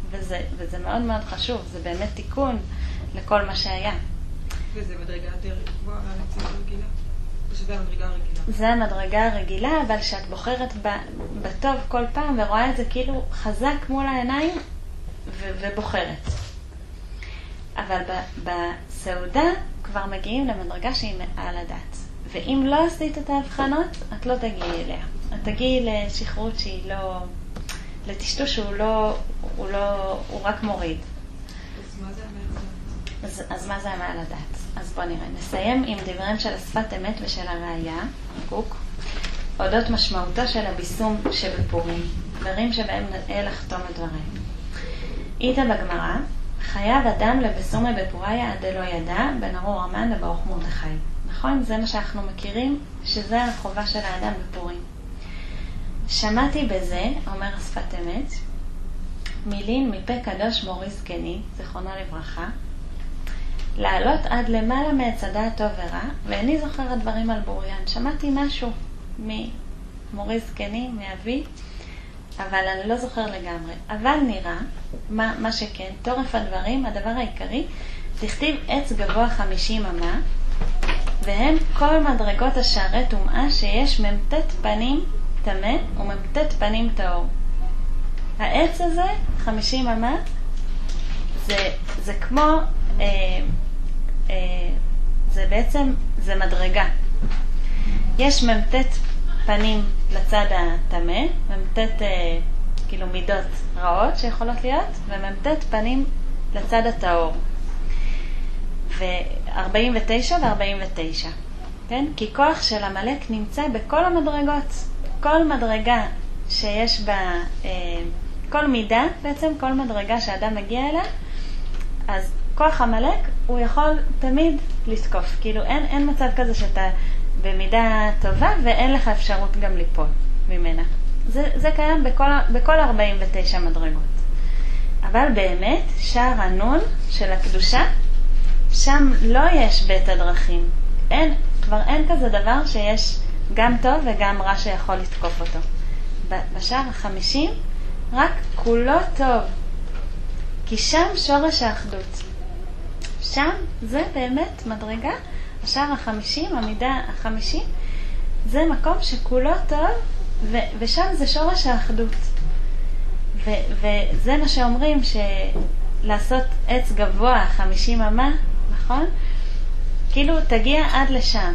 וזה, וזה מאוד מאוד חשוב, זה באמת תיקון לכל מה שהיה. וזה מדרגה יותר גבוהה מהמציאות הרגילה? או שזה המדרגה הרגילה? זה המדרגה הרגילה, אבל שאת בוחרת בטוב כל פעם ורואה את זה כאילו חזק מול העיניים ו- ובוחרת. אבל בסעודה כבר מגיעים למדרגה שהיא מעל הדעת. ואם לא עשית את ההבחנות, את לא תגיעי אליה. את תגיעי לשחרות שהיא לא... לטשטוש שהוא לא... הוא לא... הוא רק מוריד. אז מה זה המעל? אז, אז מה זה המעל הדעת? אז בוא נראה. נסיים עם דבריהם של השפת אמת ושל הראייה, קוק, אודות משמעותו של הביסום שבפורים, דברים שבהם נראה לחתום את דברים. איתה בגמרא, חייב אדם לבסומי בפוריה עד לא ידע, בין ארור המן לברוך מרדכי. נכון? זה מה שאנחנו מכירים, שזה החובה של האדם בפורים. שמעתי בזה, אומר השפת אמת, מילים מפה קדוש מורי זקני, זכרונו לברכה, לעלות עד למעלה מהצדה הטוב ורע, ואיני זוכרת דברים על בוריין. שמעתי משהו ממורי זקני, מאבי, אבל אני לא זוכר לגמרי. אבל נראה, מה, מה שכן, תורף הדברים, הדבר העיקרי, תכתיב עץ גבוה חמישים אמה, והם כל מדרגות השערי טומאה שיש ממתת פנים תמה וממתת פנים טהור. העץ הזה, חמישים אמה, זה, זה כמו, אה, אה, זה בעצם, זה מדרגה. יש ממתת פנים לצד התמה, ממתת אה, כאילו מידות רעות שיכולות להיות, וממתת פנים לצד הטהור. ו-ארבעים ותשע ו-ארבעים ותשע. כן? כי כוח של המלאק נמצא בכל המדרגות. כל מדרגה שיש בה, אה, כל מידה, בעצם כל מדרגה שאדם מגיע אליה, אז כוח המלאק הוא יכול תמיד לתקוף. כאילו אין, אין מצב כזה שאתה במידה טובה ואין לך אפשרות גם ליפול ממנה. זה, זה קיים בכל, בכל ארבעים ותשע מדרגות. אבל באמת, שער הנון של הקדושה, שם לא יש בית הדרכים. אין, כבר אין כזה דבר שיש גם טוב וגם רע שיכול לתקוף אותו. בשער החמישים, רק כולו טוב. כי שם שורש האחדות. שם זה באמת מדרגה. השער החמישים, המידה החמישים, זה מקום שכולו טוב, ו- ושם זה שורש האחדות. ו- וזה מה שאומרים, שלעשות עץ גבוה, חמישים אמה, נכון? כאילו תגיע עד לשם.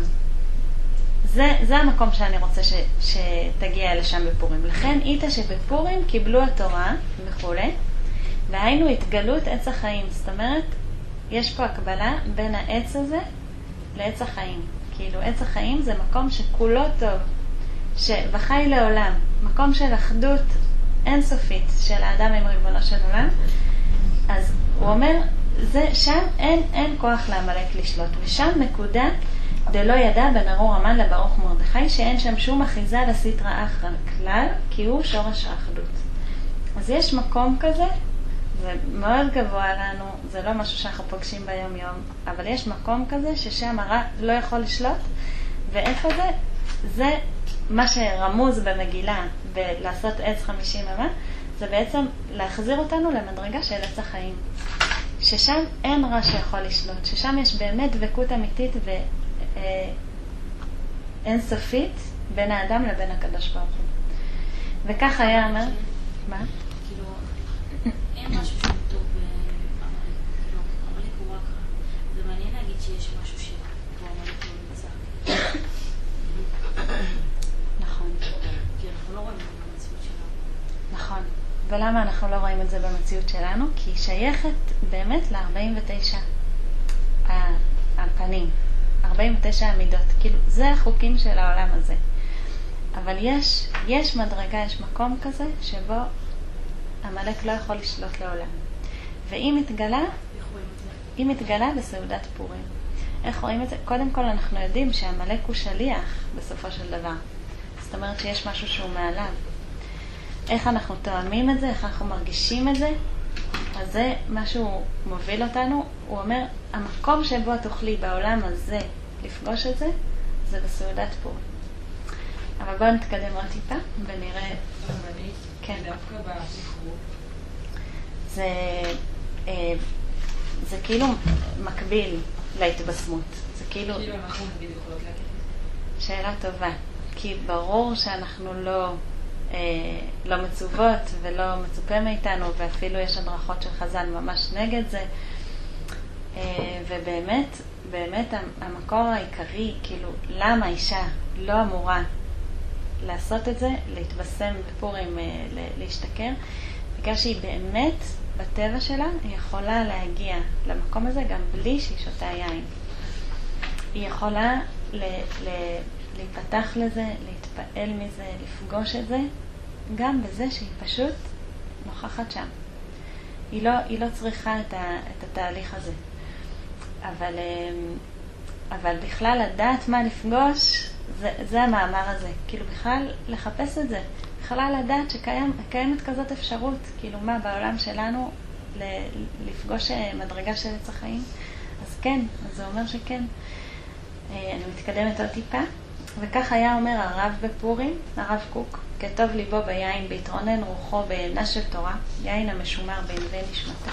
זה, זה המקום שאני רוצה ש, שתגיע לשם בפורים. לכן איתה שבפורים קיבלו התורה וכו', והיינו התגלות עץ החיים. זאת אומרת, יש פה הקבלה בין העץ הזה לעץ החיים. כאילו עץ החיים זה מקום שכולו טוב, וחי לעולם. מקום של אחדות אינסופית של האדם עם ריבונו של עולם. אז הוא אומר, זה, שם אין, אין כוח לעמלק לשלוט. ושם נקודה דלא ידע בין ארור המן לברוך מרדכי, שאין שם שום אחיזה לסטרא אחרא כלל, כי הוא שורש האחדות. אז יש מקום כזה, זה מאוד גבוה לנו, זה לא משהו שאנחנו פוגשים ביום יום, אבל יש מקום כזה ששם הרע לא יכול לשלוט, ואיפה זה? זה מה שרמוז במגילה ולעשות עץ חמישים אמה, זה בעצם להחזיר אותנו למדרגה של עץ החיים. ששם אין רע שיכול לשלוט, ששם יש באמת דבקות אמיתית ואין סופית בין האדם לבין הקדוש ברוך הוא. וכך היה אומר, מה? כאילו, אין משהו שהוא טוב, כאילו, עמלק הוא רק רע. זה מעניין להגיד שיש משהו שפה עמלק לא נמצא. נכון. כי אנחנו לא רואים את זה במציאות שלנו. נכון. ולמה אנחנו לא רואים את זה במציאות שלנו? כי היא שייכת באמת ל-ארבעים ותשע הפנים, ארבעים ותשע המידות. כאילו, זה החוקים של העולם הזה. אבל יש, יש מדרגה, יש מקום כזה, שבו המלאק לא יכול לשלוט לעולם. והיא מתגלה, היא מתגלה בסעודת פורים. איך רואים את זה? קודם כל אנחנו יודעים שהמלאק הוא שליח בסופו של דבר. זאת אומרת שיש משהו שהוא מעליו. איך אנחנו תואמים את זה, איך אנחנו מרגישים את זה, אז זה מה שהוא מוביל אותנו. הוא אומר, המקום שבו תוכלי בעולם הזה לפגוש את זה, זה בסעודת פורים. אבל בואו נתקדם עוד טיפה ונראה. רבנית, כן. דווקא בספרות. זה, זה כאילו מקביל להתבשמות. זה כאילו... כאילו אנחנו נגיד יכולות להגיד את זה? שאלה טובה. כי ברור שאנחנו לא, אה, לא מצוות ולא מצופה מאיתנו, ואפילו יש הדרכות של חז"ל ממש נגד זה. אה, ובאמת, באמת המקור העיקרי, כאילו, למה אישה לא אמורה לעשות את זה, להתבשם בפורים, אה, להשתכר, בגלל שהיא באמת, בטבע שלה, היא יכולה להגיע למקום הזה גם בלי שהיא שותה יין. היא יכולה ל... ל להיפתח לזה, להתפעל מזה, לפגוש את זה, גם בזה שהיא פשוט נוכחת שם. היא לא, היא לא צריכה את, ה, את התהליך הזה. אבל, אבל בכלל לדעת מה לפגוש, זה, זה המאמר הזה. כאילו בכלל לחפש את זה. בכלל לדעת שקיימת כזאת אפשרות. כאילו מה בעולם שלנו לפגוש מדרגה של עץ החיים? אז כן, אז זה אומר שכן. אני מתקדמת עוד טיפה. וכך היה אומר הרב בפורים, הרב קוק, כתוב ליבו ביין, בהתרונן רוחו בעינה של תורה, יין המשומר בענבי נשמתו.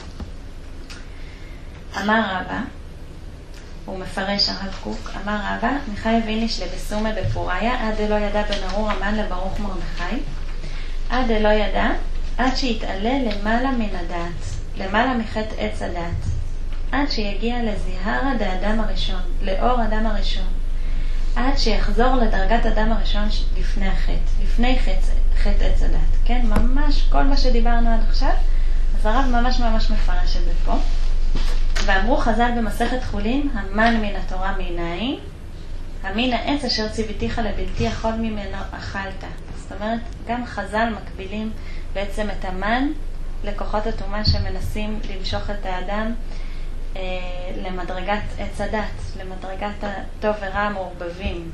אמר רבא, הוא מפרש הרב קוק, אמר רבא, מיכאי ויניש לבסומה בפוריה, עד דלא ידע בן ארור המן לברוך מרדכי, עד דלא ידע, עד שיתעלה למעלה מן הדעת, למעלה מחטא עץ הדעת, עד שיגיע לזיהרה דאדם הראשון, לאור אדם הראשון, עד שיחזור לדרגת אדם הראשון לפני החטא, לפני חטא, חטא עץ הדת. כן, ממש כל מה שדיברנו עד עכשיו, אז הרב ממש ממש מפרש את זה פה. ואמרו חז"ל במסכת חולין, המן מן התורה מנין, המין העץ אשר ציוויתיך לבלתי אכול ממנו אכלת. זאת אומרת, גם חז"ל מקבילים בעצם את המן לכוחות הטומאה שמנסים למשוך את האדם למדרגת עץ הדת, למדרגת הטוב ורע המעורבבים.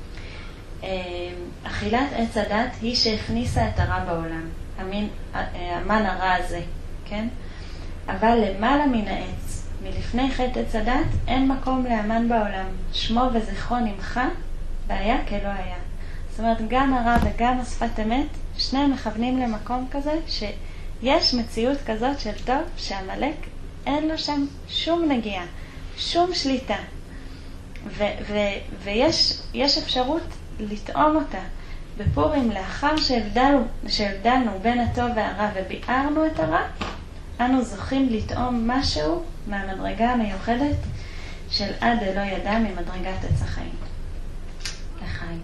אכילת עץ הדת היא שהכניסה את הרע בעולם, המין, המן הרע הזה, כן? אבל למעלה מן העץ, מלפני חטא עץ הדת, אין מקום לאמן בעולם. שמו וזכרו נמחה, והיה כלא היה. זאת אומרת, גם הרע וגם השפת אמת, שניהם מכוונים למקום כזה, שיש מציאות כזאת של טוב, שהמלאק אין לו שם שום נגיעה, שום שליטה. ו- ו- ויש יש אפשרות לטעום אותה. בפורים, לאחר שהבדלנו, שהבדלנו בין הטוב והרע וביארנו את הרע, אנו זוכים לטעום משהו מהמדרגה המיוחדת של עד דלא ידע ממדרגת עץ החיים. לחיים.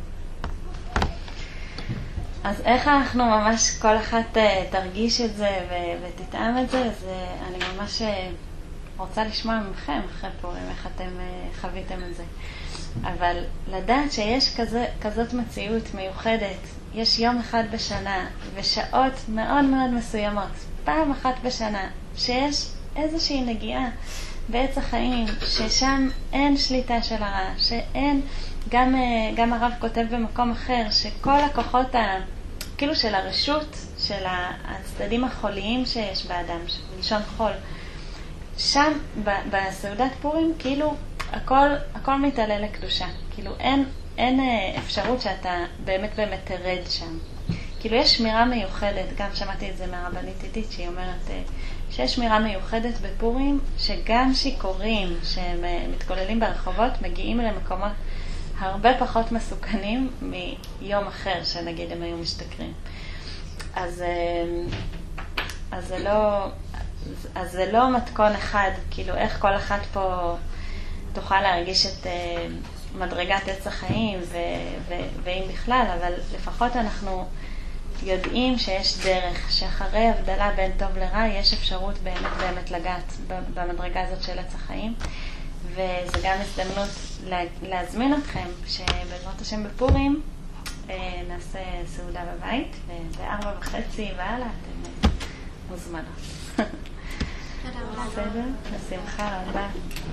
אז איך אנחנו ממש, כל אחת תרגיש את זה ו- ותטעם את זה, אז אני ממש רוצה לשמוע ממכם אחרי פורים, איך אתם חוויתם את זה. אבל לדעת שיש כזה, כזאת מציאות מיוחדת, יש יום אחד בשנה ושעות מאוד מאוד מסוימות, פעם אחת בשנה, שיש איזושהי נגיעה בעץ החיים, ששם אין שליטה של הרע, שאין, גם, גם הרב כותב במקום אחר, שכל הכוחות ה... כאילו של הרשות, של הצדדים החוליים שיש באדם, בלשון חול. שם, בסעודת פורים, כאילו, הכל, הכל מתעלה לקדושה. כאילו, אין, אין אפשרות שאתה באמת באמת תרד שם. כאילו, יש שמירה מיוחדת, גם שמעתי את זה מהרבנית עידית, שהיא אומרת שיש שמירה מיוחדת בפורים, שגם שיכורים שהם מתכוללים ברחובות, מגיעים למקומות הרבה פחות מסוכנים מיום אחר, שנגיד הם היו משתכרים. אז, אז זה לא, אז זה לא מתכון אחד, כאילו איך כל אחת פה תוכל להרגיש את מדרגת עץ החיים, ו, ו, ואם בכלל, אבל לפחות אנחנו יודעים שיש דרך, שאחרי הבדלה בין טוב לרע, יש אפשרות באמת באמת לגעת במדרגה הזאת של עץ החיים. וזה גם הזדמנות להזמין אתכם שבעזרת השם בפורים נעשה סעודה בבית, ובארבע וחצי והלאה אתם מוזמנות. בסדר? בשמחה רבה.